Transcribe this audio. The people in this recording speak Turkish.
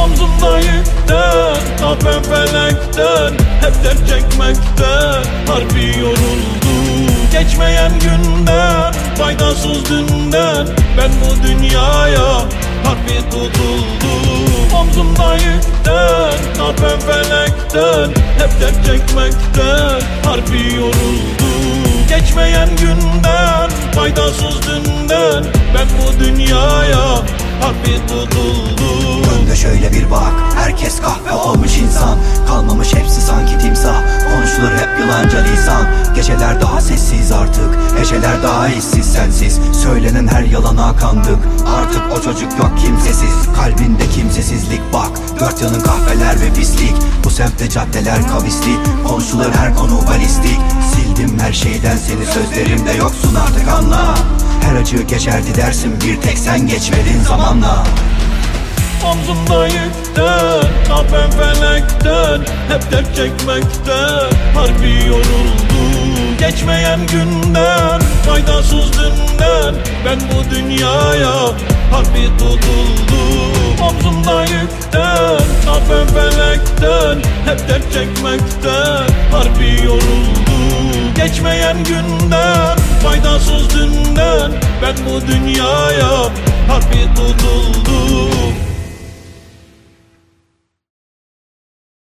Omzumda yükten, kahpem felekten, hep dert çekmekten harbi yoruldum. Geçmeyen günden, faydasız dünden, ben bu dünyaya harbi tutuldum. Omzumda yükten, kahpem felekten, hep dert çekmekten harbi yoruldum. Geçmeyen günden, faydasız dünden, ben bu dünyaya harbi tutuldum. Önde şöyle bir bak, herkes kahpe olmuş insan. Kalmamış hepsi sanki timsah, konuşulur hep yılanca lisan. Geceler daha sessiz artık, heceler daha işsiz sensiz. Söylenen her yalana kandık, artık o çocuk yok kimsesiz. Kalbinde kimsesizlik bak, dört yanın kahveler ve pislik. Bu semtte caddeler kavisli, konuşulur her konu balistik. Sildim her şeyden seni, sözlerimde yoksun artık anla. Her acı geçerdi dersin, bir tek sen geçmedin zamanla. Omzumda yükten, kahpem felekten, hep dert çekmekten harbi yoruldum. Geçmeyen günden, faydasız dünden, ben bu dünyaya harbi tutuldum. Omzumda yükten, kahpem felekten, hep dert çekmekten harbi yoruldum. Geçmeyen günden, faydasız dünden, ben bu dünyaya harbi tutuldum.